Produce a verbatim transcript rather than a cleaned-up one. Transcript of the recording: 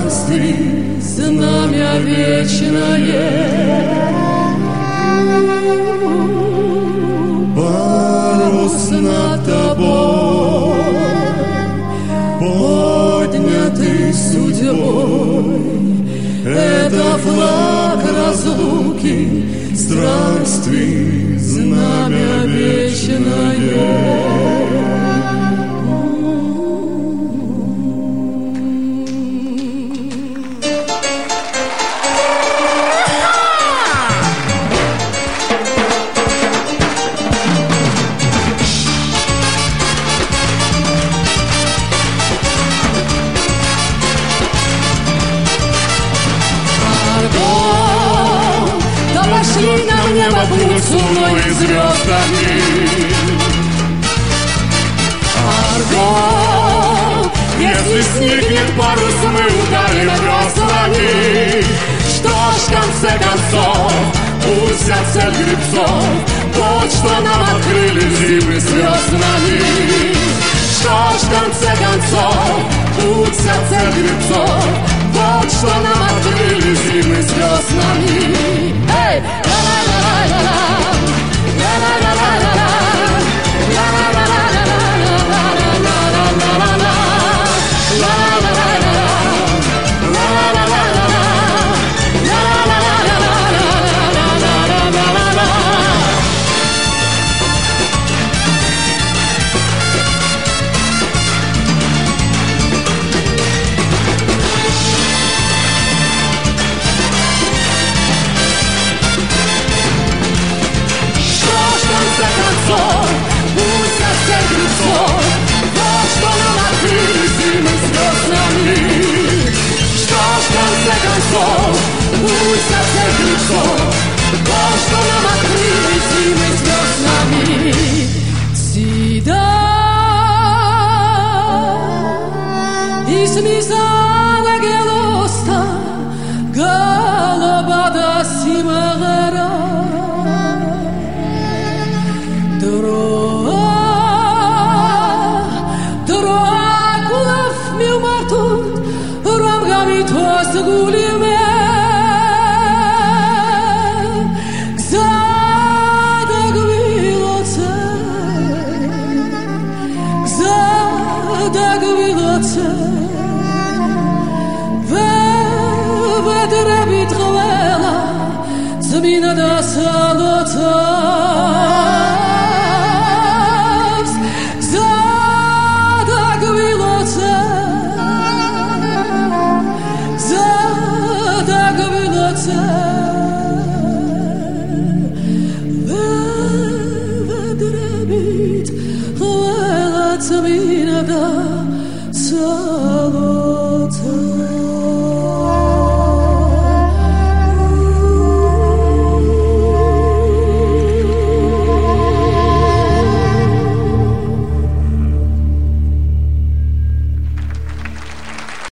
странствий знамя вечное. Парус над тобой, поднятый судьбой, это флаг разлуки, странствий знамя вечное. Пошли нам небо путь с луной и звездами. Арго, если сникнет парус, мы ударим веслами. Что ж, в конце концов, пусть вся цель гребцов, вот что нам открыли зимы звездами. Что ж, в конце концов, пусть вся цель гребцов, вот что нам открыли зимы звездами. Эй! Пусть от всех грехов, вот что нам открыли зимы звездами. Что ж, в конце концов, пусть от всех грехов, вот что нам открыли зимы звездами. Сида из мизана гелоста, голубада симагара. Zmina da salotas Zada gwiloce Zada gwiloce Ve vedrebit Hvala zmina